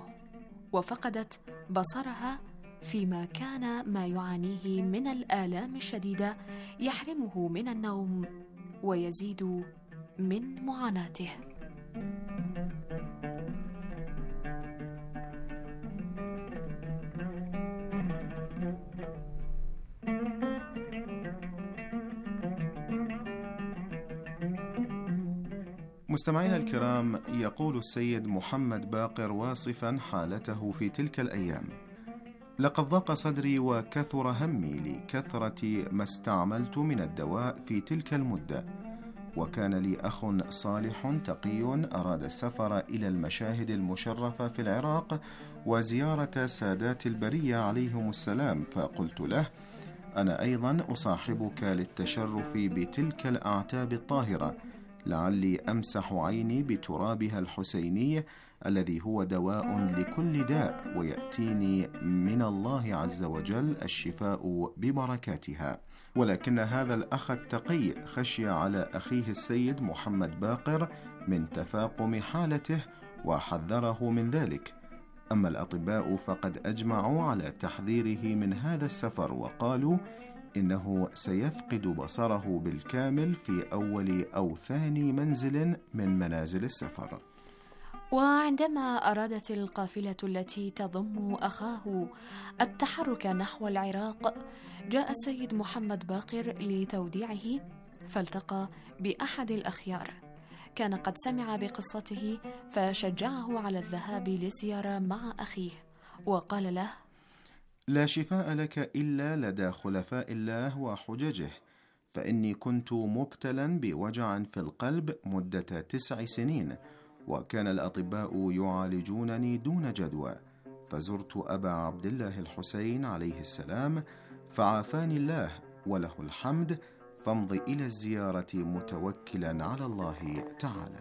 وفقدت بصرها، فيما كان ما يعانيه من الآلام الشديدة يحرمه من النوم ويزيد من معاناته. مستمعينا الكرام، يقول السيد محمد باقر واصفا حالته في تلك الأيام: لقد ضاق صدري وكثر همي لكثرة ما استعملت من الدواء في تلك المدة، وكان لي أخ صالح تقي أراد السفر إلى المشاهد المشرفة في العراق وزيارة سادات البرية عليهم السلام، فقلت له: أنا أيضا أصاحبك للتشرف بتلك الأعتاب الطاهرة، لعلي أمسح عيني بترابها الحسيني الذي هو دواء لكل داء، ويأتيني من الله عز وجل الشفاء ببركاتها. ولكن هذا الأخ التقي خشي على أخيه السيد محمد باقر من تفاقم حالته وحذره من ذلك. أما الأطباء فقد أجمعوا على تحذيره من هذا السفر، وقالوا إنه سيفقد بصره بالكامل في أول أو ثاني منزل من منازل السفر. وعندما أرادت القافلة التي تضم أخاه التحرك نحو العراق، جاء السيد محمد باقر لتوديعه، فالتقى بأحد الأخيار كان قد سمع بقصته، فشجعه على الذهاب للزيارة مع أخيه، وقال له: لا شفاء لك إلا لدى خلفاء الله وحججه، فإني كنت مبتلا بوجع في القلب مدة تسع سنين، وكان الأطباء يعالجونني دون جدوى، فزرت أبا عبد الله الحسين عليه السلام فعافاني الله وله الحمد، فامض إلى الزيارة متوكلا على الله تعالى.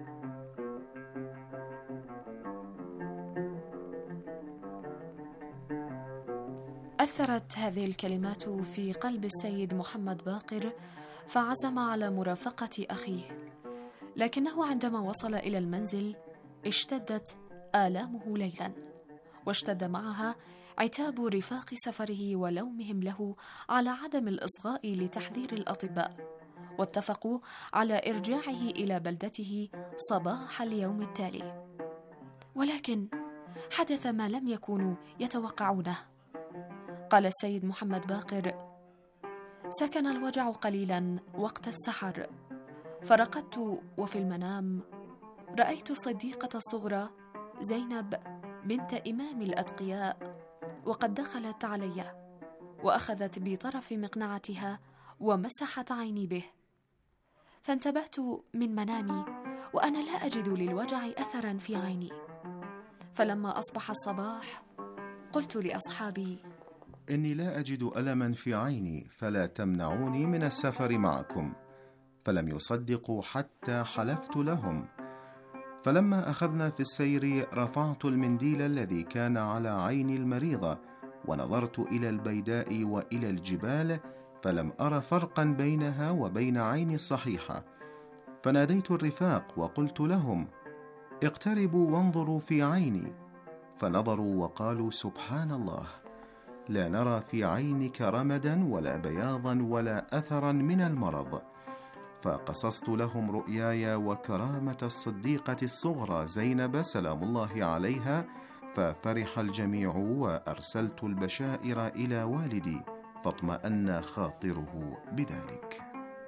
أثرت هذه الكلمات في قلب السيد محمد باقر، فعزم على مرافقة أخيه، لكنه عندما وصل إلى المنزل اشتدت آلامه ليلا، واشتد معها عتاب رفاق سفره ولومهم له على عدم الإصغاء لتحذير الأطباء، واتفقوا على إرجاعه إلى بلدته صباح اليوم التالي. ولكن حدث ما لم يكونوا يتوقعونه. قال السيد محمد باقر: سكن الوجع قليلا وقت السحر، فرقدت وفي المنام رأيت صديقة الصغرى زينب بنت إمام الأتقياء، وقد دخلت علي وأخذت بطرف مقنعتها ومسحت عيني به، فانتبهت من منامي وأنا لا أجد للوجع أثرا في عيني. فلما أصبح الصباح قلت لأصحابي: إني لا أجد ألما في عيني، فلا تمنعوني من السفر معكم. فلم يصدقوا حتى حلفت لهم. فلما أخذنا في السير رفعت المنديل الذي كان على عيني المريضة، ونظرت إلى البيداء وإلى الجبال، فلم أر فرقا بينها وبين عيني الصحيحة. فناديت الرفاق وقلت لهم: اقتربوا وانظروا في عيني. فنظروا وقالوا: سبحان الله، لا نرى في عينك رمدا ولا بياضا ولا أثرا من المرض. فقصصت لهم رؤياي وكرامة الصديقة الصغرى زينب سلام الله عليها، ففرح الجميع، وأرسلت البشائر إلى والدي، فاطمأن خاطره بذلك.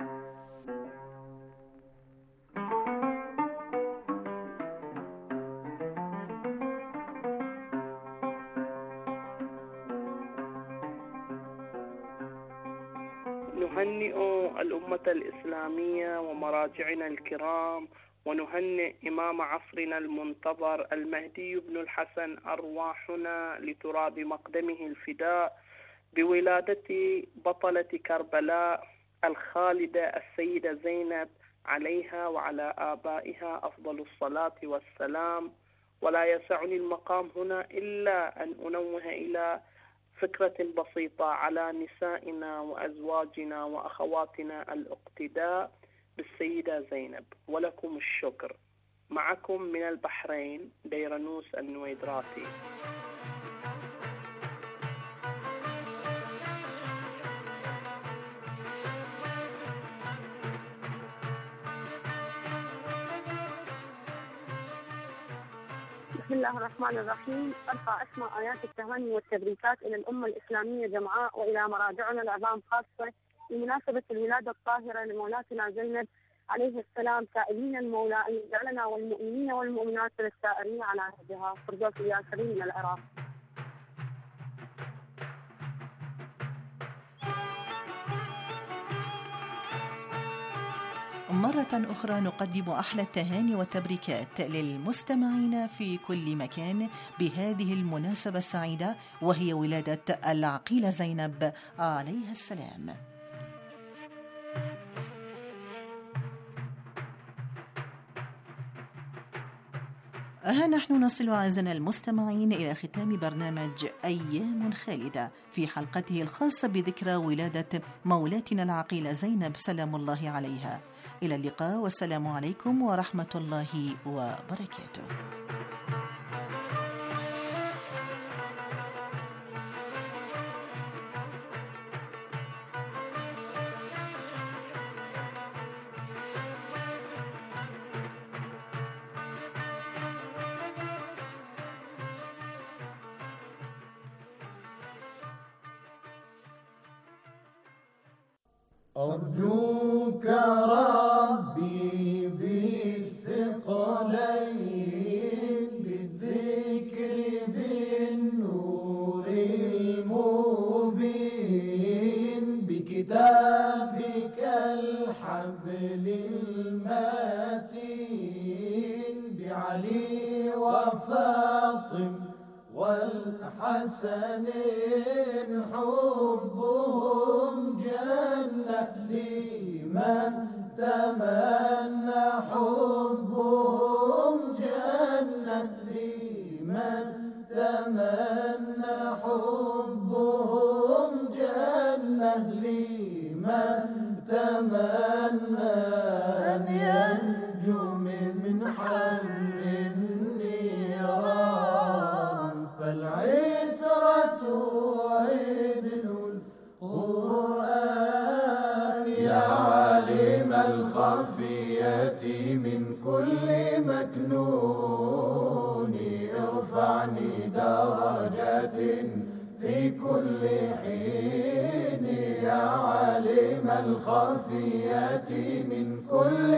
نهنئ الأمة الإسلامية ومراجعنا الكرام، ونهنئ إمام عصرنا المنتظر المهدي بن الحسن أرواحنا لتراب مقدمه الفداء بولادة بطلة كربلاء الخالدة السيدة زينب عليها وعلى آبائها أفضل الصلاة والسلام. ولا يسعني المقام هنا إلا أن أنوه إلى فكرة بسيطة على نسائنا وأزواجنا وأخواتنا الاقتداء بالسيدة زينب، ولكم الشكر. معكم من البحرين ديرنوس النويدراتي. بسم الله الرحمن الرحيم. أرفع أسمى آيات التهاني والتبريكات إلى الأمة الإسلامية جمعاء، وإلى مراجعنا العظام خاصة بمناسبة الولادة الطاهرة لمولاتنا زينب عليه السلام، سائلين المولى أن يجعلنا والمؤمنين والمؤمنات السائرين على نهجها. فردوس يا كريم من العراق. مرة أخرى نقدم أحلى التهاني والتبريكات للمستمعين في كل مكان بهذه المناسبة السعيدة، وهي ولادة العقيلة زينب عليها السلام. ها نحن نصل أعزائنا المستمعين إلى ختام برنامج أيام خالدة في حلقته الخاصة بذكرى ولادة مولاتنا العقيلة زينب سلام الله عليها. إلى اللقاء والسلام عليكم ورحمة الله وبركاته. أرجوك ربي بالثقلين بالذكر بالنور المبين بكتابك الحبل المتين بعلي وفاطم والحسنين حبهم جنة لمن تمنى حبهم جنة لمن تمنى حبهم جنة لمن تمنى أن ينجو من حر النيران فالعترة عدل القرآن يا عالم الخفية من كل مكنون ارفعني درجات في كل حين يا عالم الخفية من كل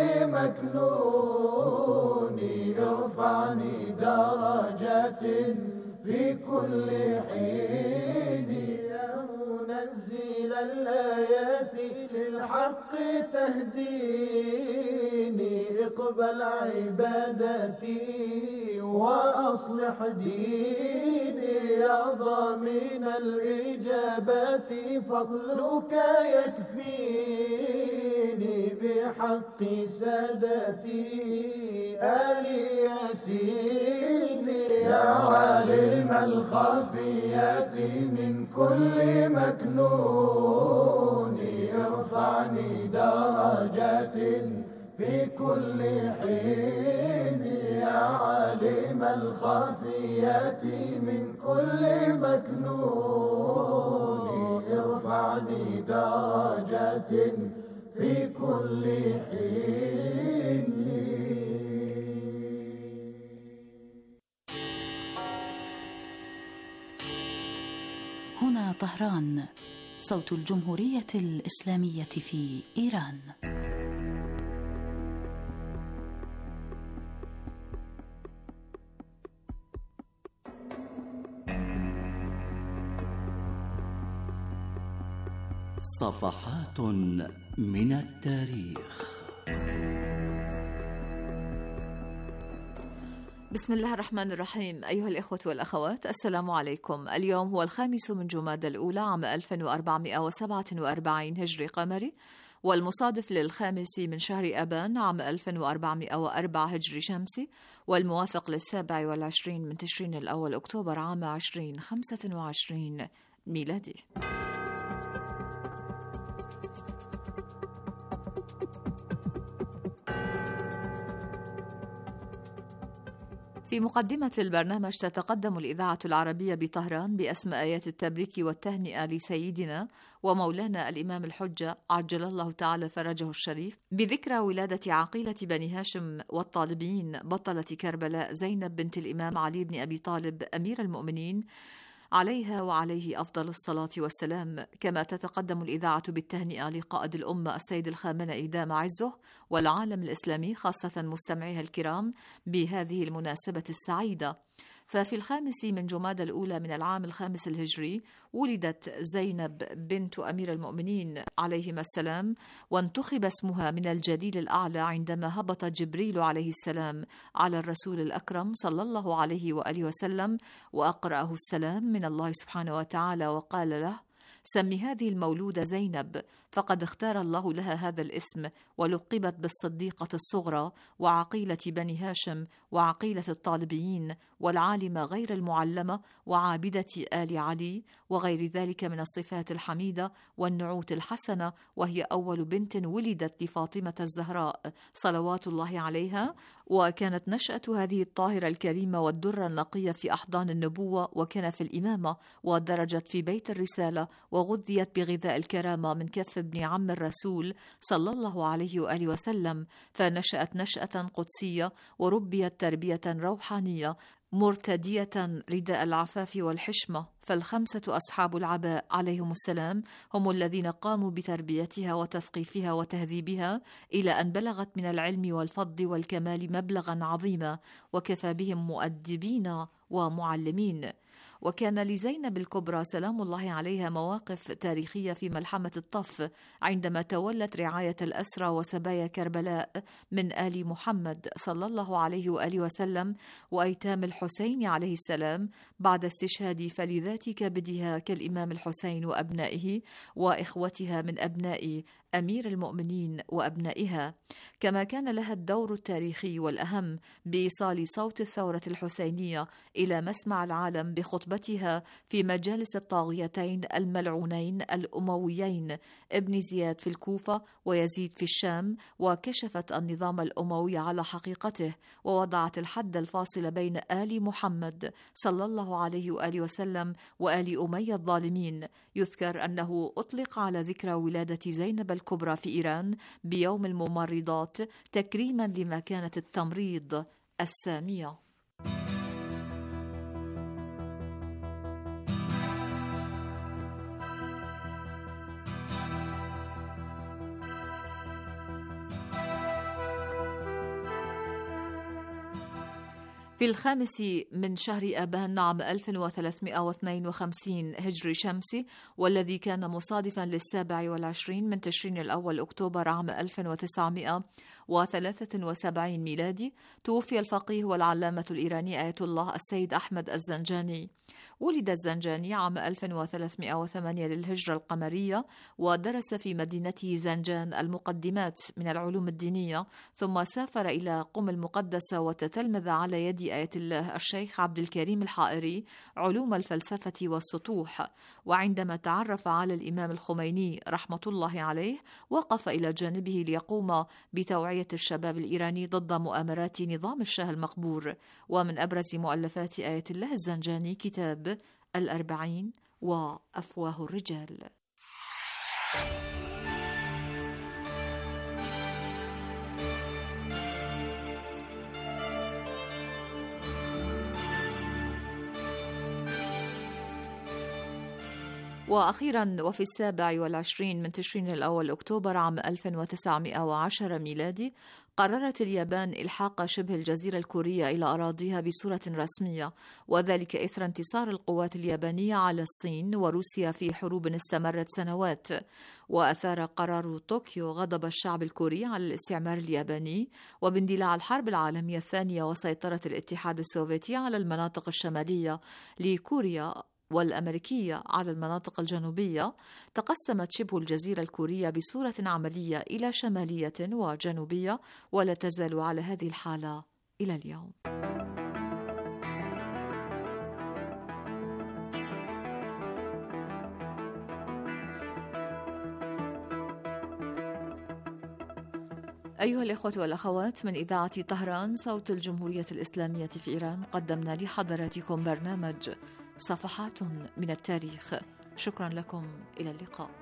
مكنون ارفعني درجات في كل حين يا منزل الآيات للحق تهديني اقبل عبادتي وأصلح ديني يا ضامن الإجابات فضلك يكفيني بحق سادتي آل ياسين يا عالم الخفيات من كل مكنون ارفعني درجات في كل حين يا عالم الخفيات من كل مكنون ارفعني درجات في كل حين. هنا طهران، صوت الجمهورية الإسلامية في إيران. صفحات من التاريخ. بسم الله الرحمن الرحيم. أيها الإخوة والأخوات، السلام عليكم. اليوم هو الخامس من جمادى الأولى عام ألف وأربعمائة وسبعة وأربعين هجري قمري، والمصادف للخامس من شهر أبان عام ألف وأربعمائة وأربعة هجري شمسي، والموافق للسابع والعشرين من تشرين الأول أكتوبر عام عشرين خمسة وعشرين ميلادي. في مقدمة البرنامج تتقدم الإذاعة العربية بطهران بأسمى آيات التبريك والتهنئة لسيدنا ومولانا الإمام الحجة عجل الله تعالى فرجه الشريف بذكرى ولادة عقيلة بني هاشم والطالبين بطلة كربلاء زينب بنت الإمام علي بن أبي طالب أمير المؤمنين عليها وعليه أفضل الصلاة والسلام. كما تتقدم الإذاعة بالتهنئة لقائد الأمة السيد الخامنئي دام عزه والعالم الإسلامي خاصة مستمعيها الكرام بهذه المناسبة السعيدة. ففي الخامس من جمادى الأولى من العام الخامس الهجري ولدت زينب بنت أمير المؤمنين عليهما السلام، وانتخب اسمها من الجليل الأعلى عندما هبط جبريل عليه السلام على الرسول الأكرم صلى الله عليه وآله وسلم وأقرأه السلام من الله سبحانه وتعالى وقال له: سمي هذه المولودة زينب، فقد اختار الله لها هذا الاسم، ولقبت بالصديقة الصغرى وعقيلة بني هاشم وعقيلة الطالبيين والعالمة غير المعلمة وعابدة آل علي وغير ذلك من الصفات الحميدة والنعوت الحسنة، وهي أول بنت ولدت لفاطمة الزهراء صلوات الله عليها. وكانت نشأة هذه الطاهرة الكريمة والدرة النقية في أحضان النبوة وكنف الإمامة، ودرجت في بيت الرسالة وغذيت بغذاء الكرامة من كف ابن عم الرسول صلى الله عليه وآله وسلم، فنشأت نشأة قدسية وربيت تربية روحانية مرتدية رداء العفاف والحشمة. فالخمسة أصحاب العباء عليهم السلام هم الذين قاموا بتربيتها وتثقيفها وتهذيبها إلى أن بلغت من العلم والفضل والكمال مبلغا عظيما، وكفى بهم مؤدبين ومعلمين. وكان لزينب الكبرى سلام الله عليها مواقف تاريخية في ملحمة الطف عندما تولت رعاية الأسرى وسبايا كربلاء من آل محمد صلى الله عليه وآله وسلم وأيتام الحسين عليه السلام بعد استشهاد فلذات كبدها كالإمام الحسين وأبنائه وإخوتها من أبناء أمير المؤمنين وأبنائها. كما كان لها الدور التاريخي والأهم بإيصال صوت الثورة الحسينية إلى مسمع العالم بخطبتها في مجالس الطاغيتين الملعونين الأمويين ابن زياد في الكوفة ويزيد في الشام، وكشفت النظام الأموي على حقيقته، ووضعت الحد الفاصل بين آل محمد صلى الله عليه وآله وسلم وآل أمية الظالمين. يذكر أنه أطلق على ذكرى ولادة زينب الكبرى في إيران بيوم الممرضات تكريما لمكانة التمريض السامية. في الخامس من شهر آبان عام ألف وثلاثمائة واثنين وخمسين هجري شمسي، والذي كان مصادفا للسابع والعشرين من تشرين الأول أكتوبر عام ألف وتسعمائة وثلاثة وسبعين ميلادي، توفي الفقيه والعلامة الإيراني آية الله السيد أحمد الزنجاني. ولد الزنجاني عام ألف وثلاثمائة وثمانية للهجرة القمرية، ودرس في مدينته زنجان المقدمات من العلوم الدينية، ثم سافر إلى قم المقدسة وتتلمذ على يد آية الله الشيخ عبد الكريم الحائري علوم الفلسفة والسطوح. وعندما تعرف على الإمام الخميني رحمة الله عليه وقف إلى جانبه ليقوم بتوعية الشباب الإيراني ضد مؤامرات نظام الشاه المقبور. ومن أبرز مؤلفات آية الله الزنجاني كتاب الأربعين وأفواه الرجال. وأخيرا وفي السابع والعشرين من تشرين الأول أكتوبر عام ألف وتسعمائة وعشرة ميلادي، قررت اليابان إلحاق شبه الجزيرة الكورية إلى أراضيها بصورة رسمية، وذلك إثر انتصار القوات اليابانية على الصين وروسيا في حروب استمرت سنوات. وأثار قرار طوكيو غضب الشعب الكوري على الاستعمار الياباني، وباندلاع الحرب العالمية الثانية وسيطرة الاتحاد السوفيتي على المناطق الشمالية لكوريا والأمريكية على المناطق الجنوبية، تقسمت شبه الجزيرة الكورية بصورة عملية إلى شمالية وجنوبية، ولا تزال على هذه الحالة إلى اليوم. أيها الإخوة والأخوات، من إذاعة طهران صوت الجمهورية الإسلامية في إيران، قدمنا لحضراتكم برنامج صفحات من التاريخ. شكرا لكم، إلى اللقاء.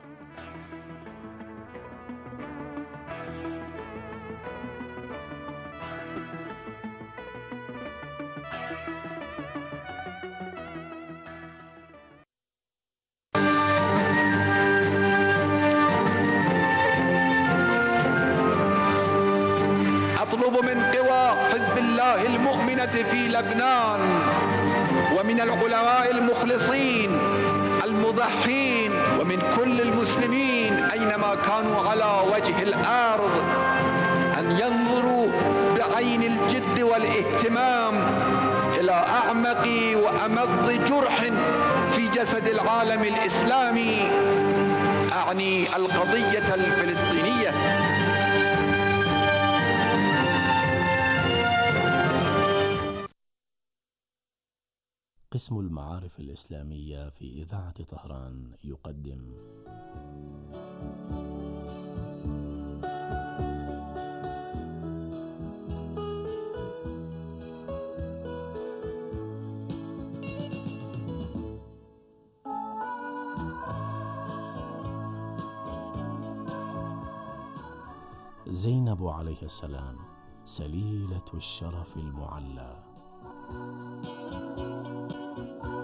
أطلب من قوى حزب الله المؤمنة في لبنان ومن العلماء المخلصين المضحين ومن كل المسلمين أينما كانوا على وجه الأرض أن ينظروا بعين الجد والاهتمام إلى أعمق وأمض جرح في جسد العالم الإسلامي، أعني القضية الفلسطينية. قسم المعارف الإسلامية في إذاعة طهران يقدم زينب عليه السلام سليلة الشرف المعلى.